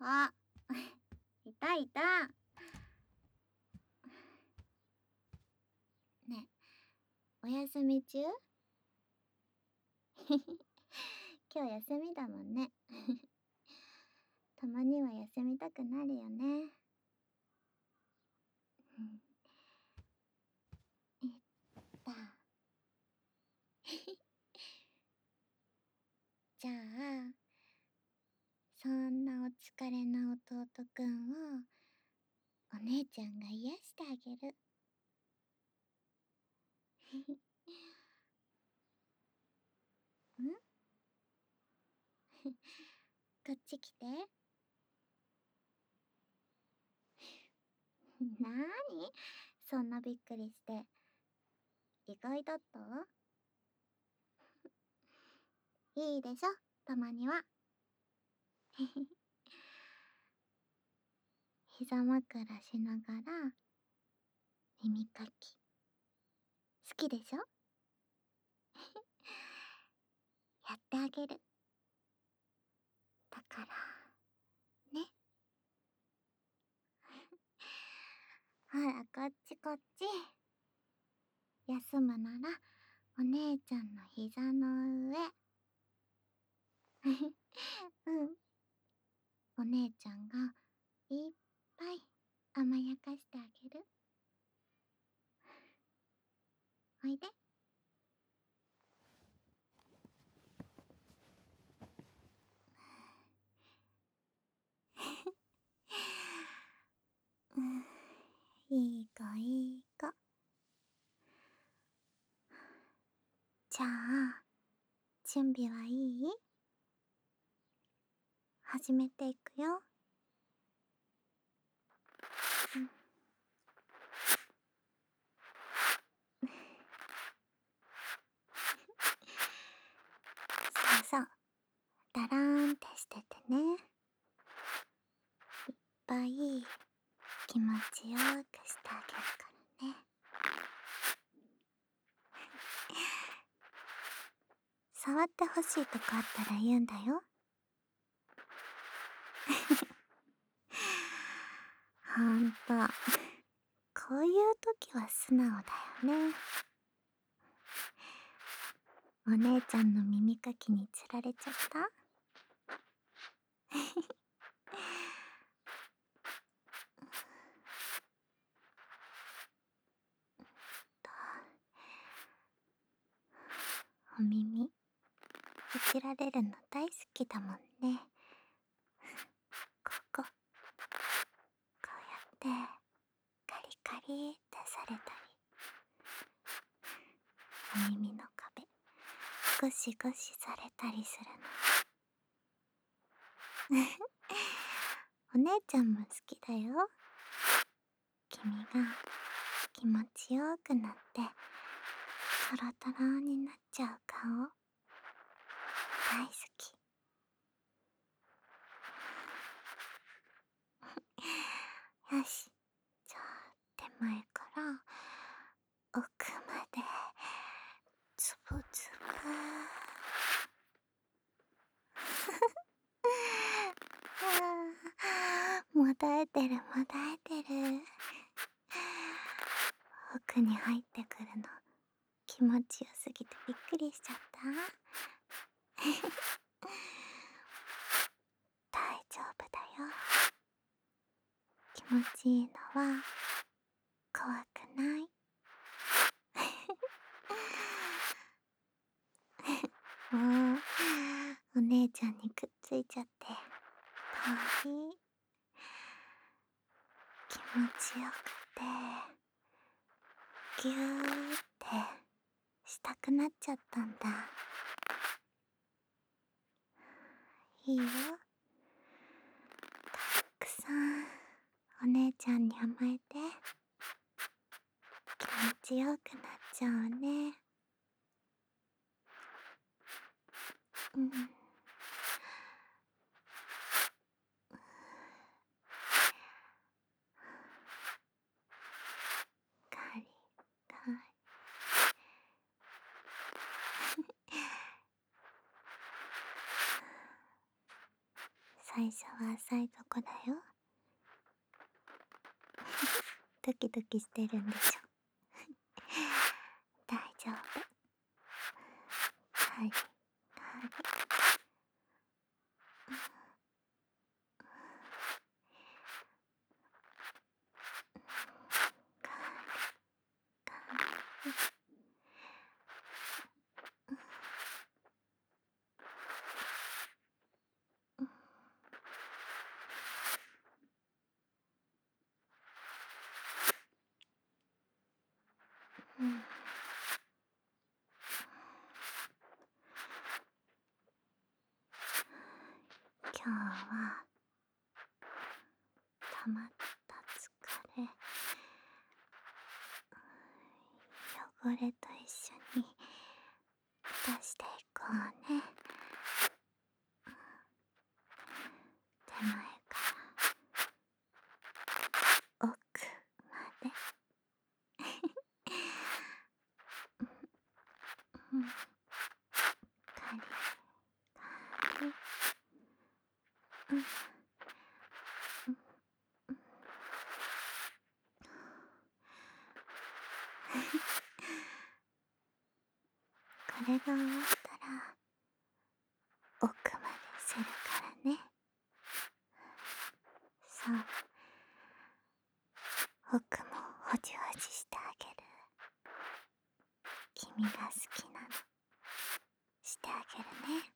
あ、いたいた。ね、お休み中？今日休みだもんね。たまには休みたくなるよね。えっと。じゃあ、そんなお疲れな弟くんを、お姉ちゃんが癒してあげる。んこっち来て。なーにそんなびっくりして。意外だった？いいでしょ、たまには。膝枕しながら耳かき。好きでしょ？やってあげる。だからね。ほら、こっちこっち。休むならお姉ちゃんの膝の上。うん。お姉ちゃんがいっぱい甘やかしてあげる。おいで。うん、いい子いい子。じゃあ、準備はいい？始めていくよ。うん、そうそう。だらーんってしててね。いっぱい気持ちよくしてあげるからね。触ってほしいとこあったら言うんだよ。ほんと、こういう時は素直だよね。お姉ちゃんの耳かきにつられちゃった？お耳、いじられるの大好きだもんね。こうやってカリカリってされたり、お耳の壁ゴシゴシされたりするの。お姉ちゃんも好きだよ。君が気持ちよくなってトロトロになっちゃう顔大好き。よし、じゃあ手前から奥までつぶつぶ。もだえてるもだえてる。奥に入ってくるの気持ちよすぎてびっくりしちゃった？大丈夫だよ。気持ちいいのは怖くない。もうお姉ちゃんにくっついちゃって遠い。気持ちよくてぎゅーってしたくなっちゃったんだ。いいよ、たくさんお姉ちゃんに甘えて気持ちよくなっちゃうね。うん。カリカリ。 最初は浅いとこだよ。ドキドキしてるんでしょ。大丈夫。はい、はい。うん。今日は溜まった疲れ、汚れと一緒に出していこうね。手前から奥まで。うん。カリカリ。うん。これが終わったら奥までするからね。そう。奥もほじほじしてあげる。君が好きなのしてあげるね。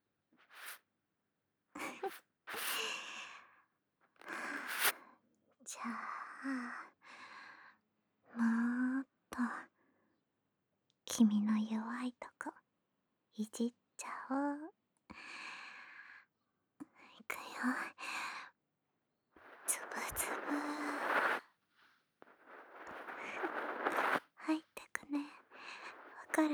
じゃあもっと君の弱いとこいじっちゃおう。いくよ。つぶつぶ入ってくね。わかる？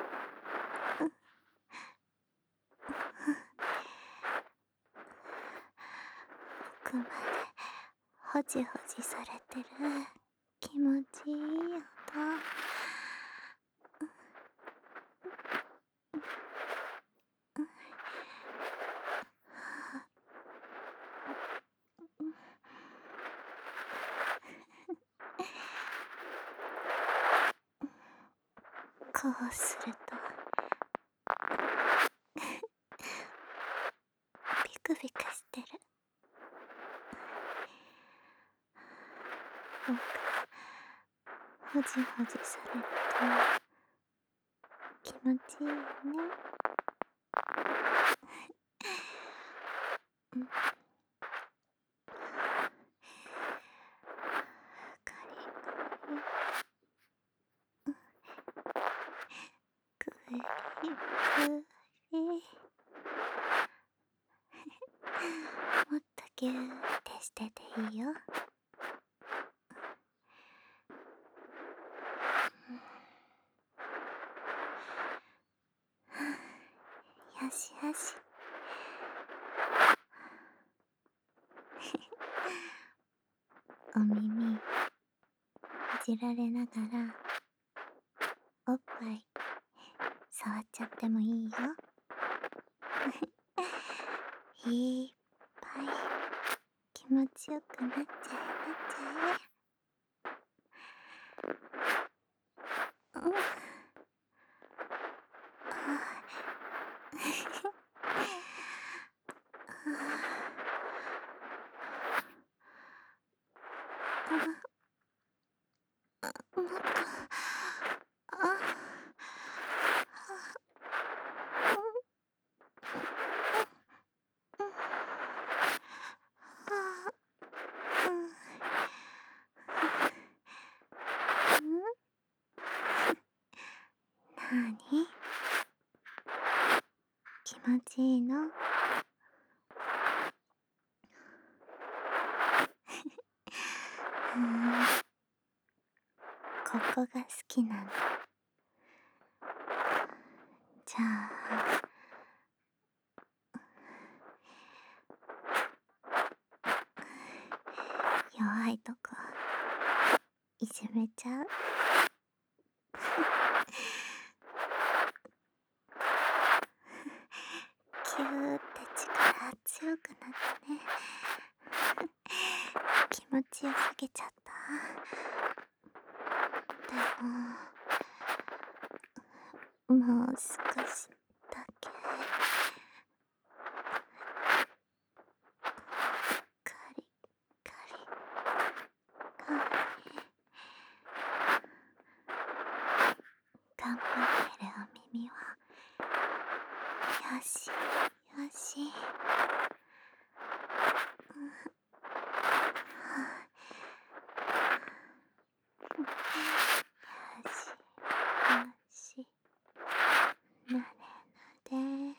奥までほじほじされてる。気持ちいい音。こうするとビクビクしてる。奥ほじほじされると気持ちいいよね。うん。カリカリ。グリグリ。もっとギューってしてていいよ。よしよし。お耳いじられながらおっぱい触っちゃってもいいよ。いっぱい気持ちよくなっちゃえなっちゃえ。うん。もっと。なに？気持ちいいの？ここが好きなんだ。じゃあ弱いとこいじめちゃう。キューって力強よくなってね。気持ちよすぎちゃった。でも、もう少しだけ。カリカリカリ。頑張ってるお耳はよしよし。よしよし。なでなで。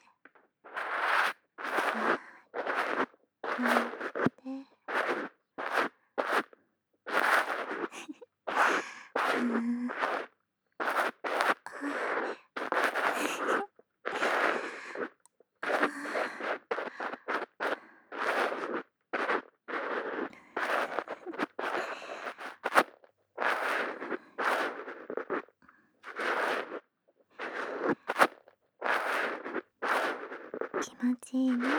なで。気持ちいいね。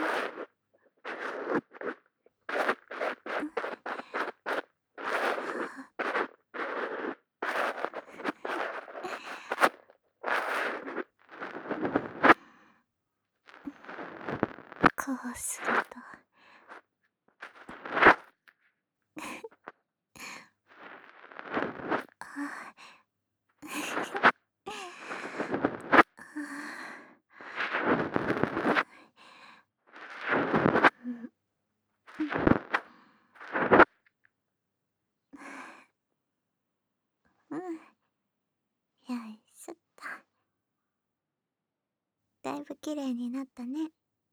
こうするとうん、よいしょっと。だいぶ綺麗になったね。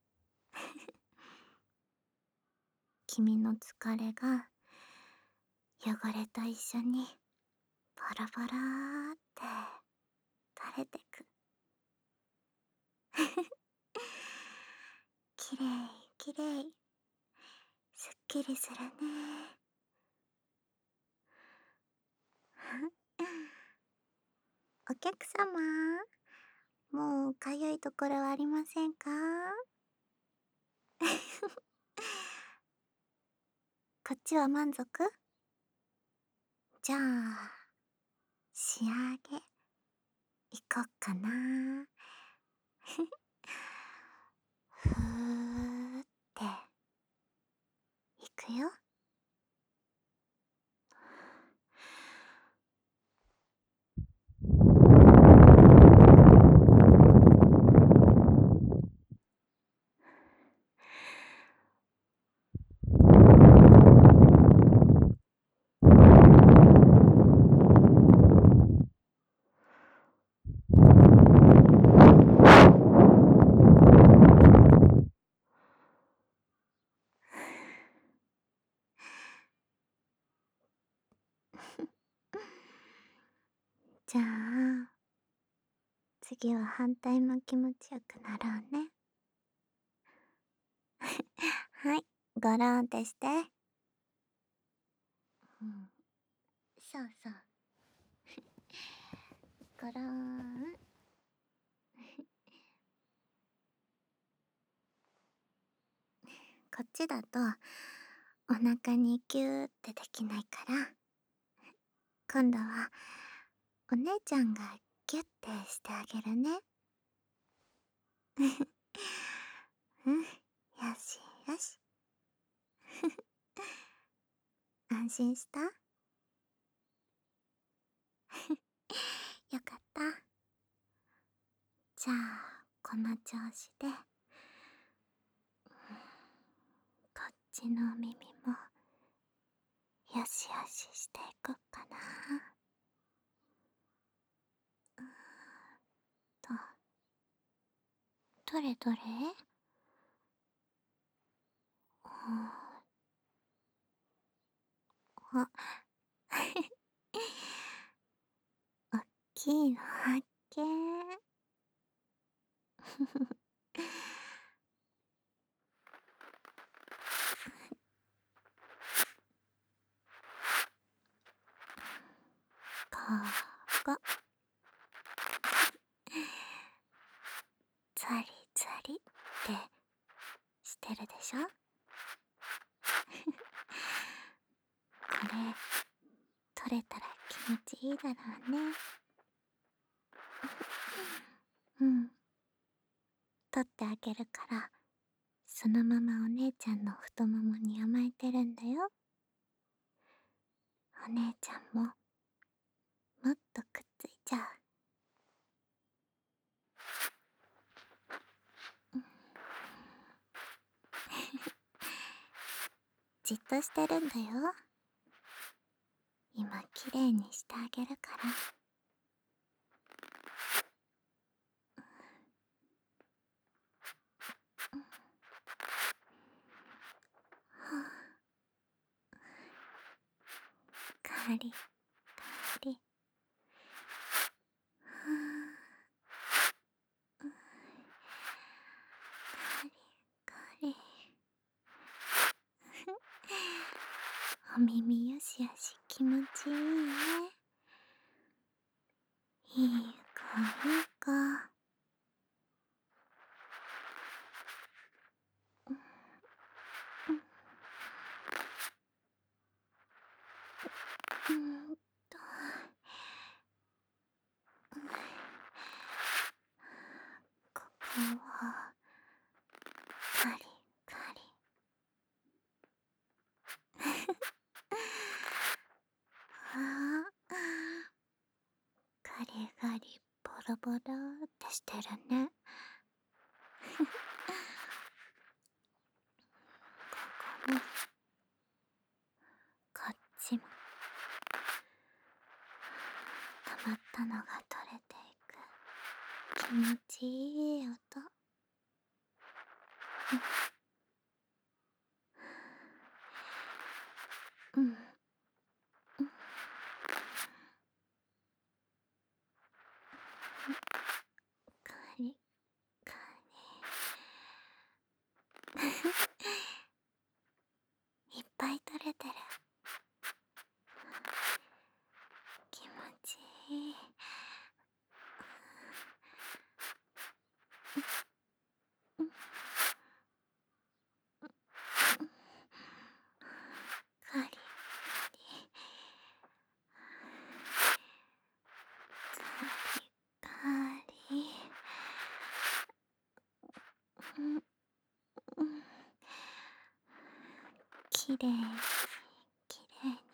君の疲れが汚れと一緒にパラパラーって垂れてく。きれいきれい。すっきりするね。お客様、もうかゆいところはありませんか？こっちは満足？じゃあ、仕上げ、いこっかな。ふーって、いくよ。じゃあ、次は反対も気持ちよくなろうね。はい、ごろんってして。うん、そうそう。ごろん。こっちだとお腹にギューってできないから、今度はお姉ちゃんがギュッてしてあげるね。うん、よしよし。安心した？よかった。じゃあ、この調子で、こっちの耳も、よしよししていこっかな。と、どれどれ？あ、おっきいの発見。ここ。ザリザリってしてるでししょ。これ取れたら気持ちいいだろうね。うん、取ってあげるから、そのままお姉ちゃんの太ももに甘えてるんだよ。お姉ちゃんももっとくっついちゃう。じっとしてるんだよ。今きれいにしてあげるから。カリカリ。カリカリ。お耳よしよし気持ちいいね。いい子いい子。うんとここはカリカリ。ああ、ガリガリボロボロってしてるね。ここもこっちも溜まったのが取れていく気持ちいい音。うん、うん、カリカリ。いっぱい取れてる。気持ちいい。カリカリ。カリ。うん、うん、きれいにきれいに。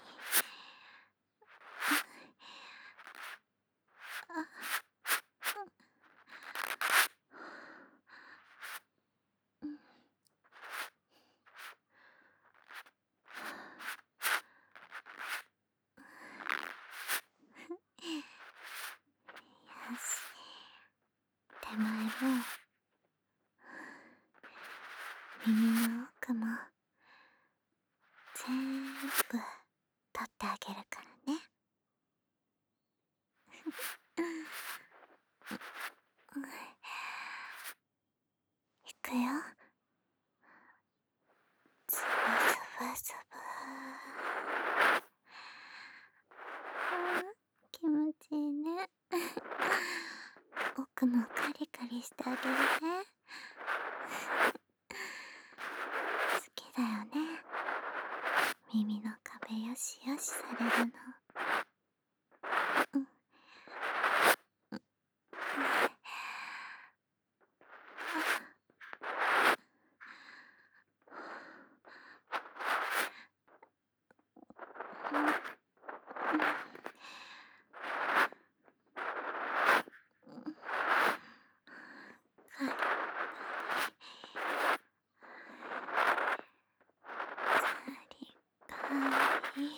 よし、手前も耳の奥も全部取ってあげるからね。いくよ。ズブズブズブ。気持ちいいね。奥もカリカリしてあげるね。好きだよね。耳の壁よしよしされるの。うん。カリカリカリ。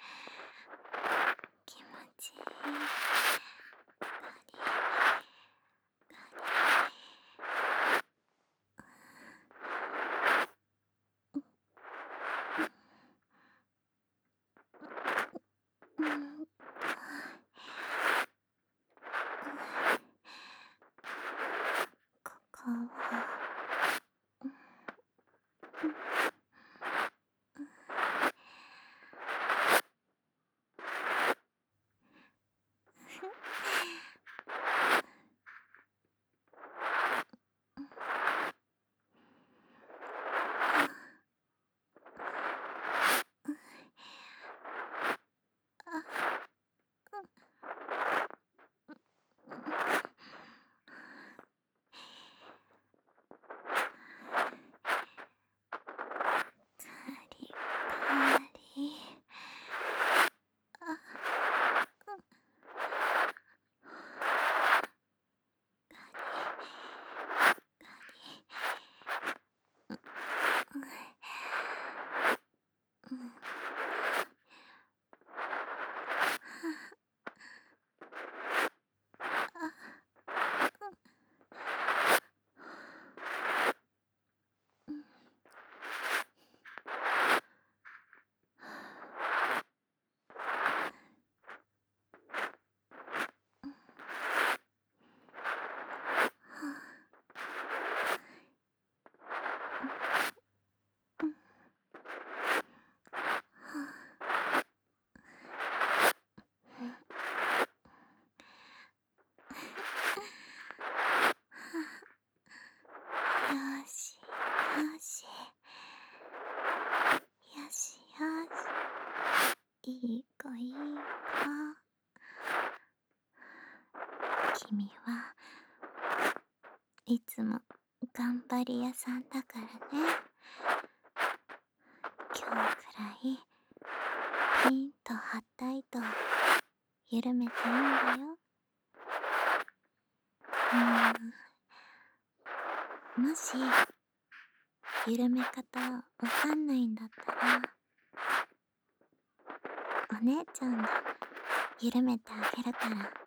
気持ちいい。カリカリ。ここはいい子いい子。君はいつも頑張り屋さんだからね。今日くらいピンと張った糸緩めていいんだよ。もし緩め方わかんないんだったら、お姉ちゃんが緩めてあげるからね。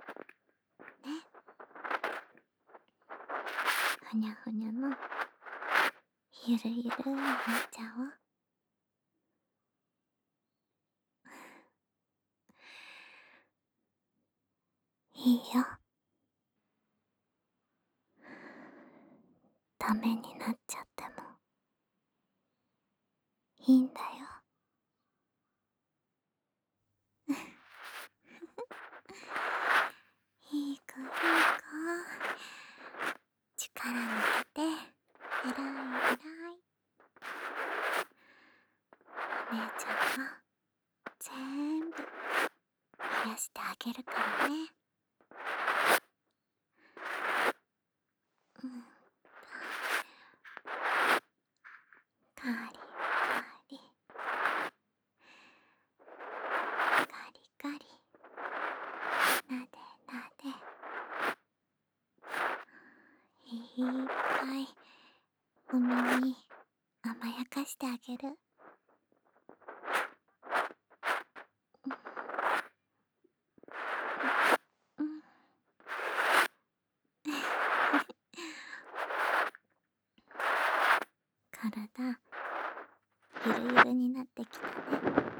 ふにゃふにゃのゆるゆるお姉ちゃんを。いいよ。ダメになっちゃってもいいんだよ。いい子いい子。力抜けて偉い偉い。お姉ちゃんが全部癒してあげるからね。うん。カリカリカリカリなでなで、いっぱいお耳甘やかしてあげる。うん。体ゆるゆるになってきたね。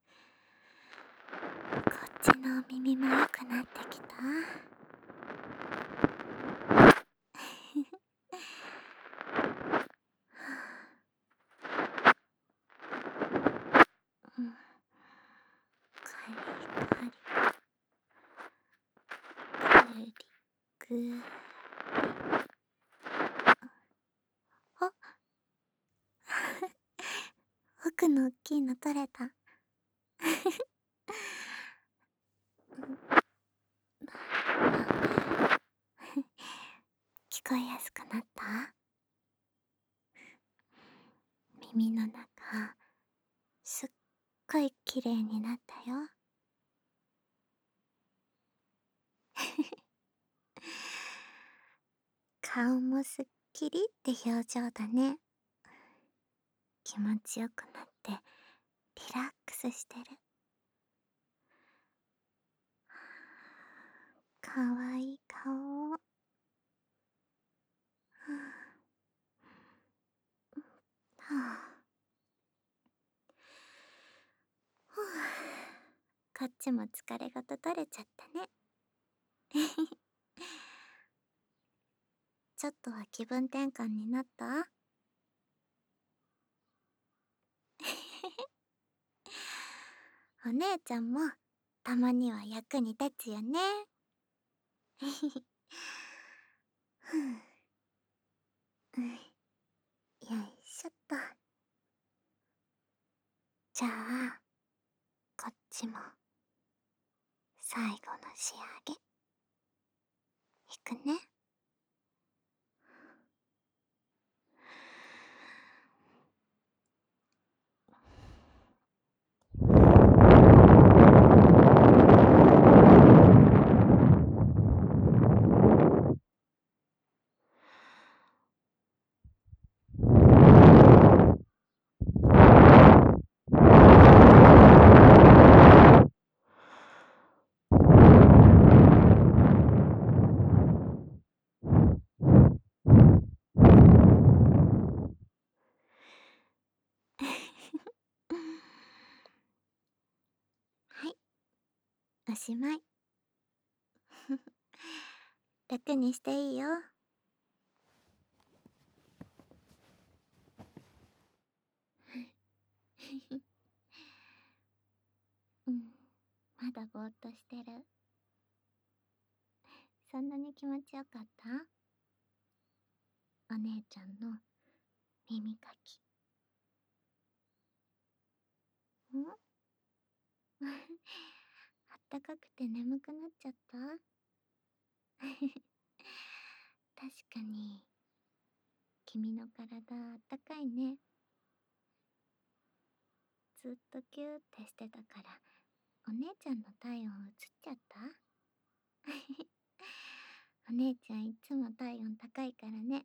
こっちのお耳も良くなってきた。うん。カリカリグリグリ。あ、奥のおっきいの取れた。聞こえやすくなった？耳の中すっごい綺麗になったよ。顔もすっきりって表情だね。気持ちよくなってリラックスしてる。かわいい顔。はあ、ふう、こっちも疲れがと取れちゃったね。ちょっとは気分転換になった？お姉ちゃんもたまには役に立つよね。ふう、うん、よいしょっと。じゃあこっちも最後の仕上げいくね。はい、おしまい。楽にしていいよ。うん、まだぼーっとしてる。そんなに気持ちよかった？お姉ちゃんの耳かき。んたかくて眠くなっちゃった？確かに、君の体あったかいね。ずっとキューってしてたから、お姉ちゃんの体温移っちゃった？お姉ちゃんいつも体温高いからね。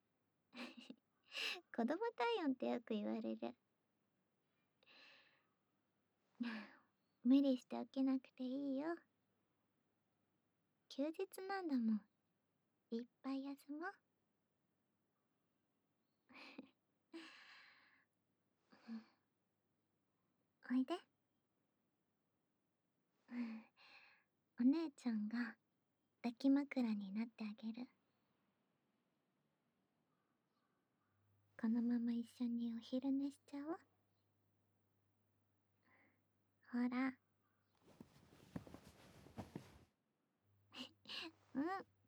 子供体温ってよく言われる。無理して起きなくていいよ。休日なんだもん。いっぱい休もう。おいで。お姉ちゃんが抱き枕になってあげる。このまま一緒にお昼寝しちゃおう。ほら。うん。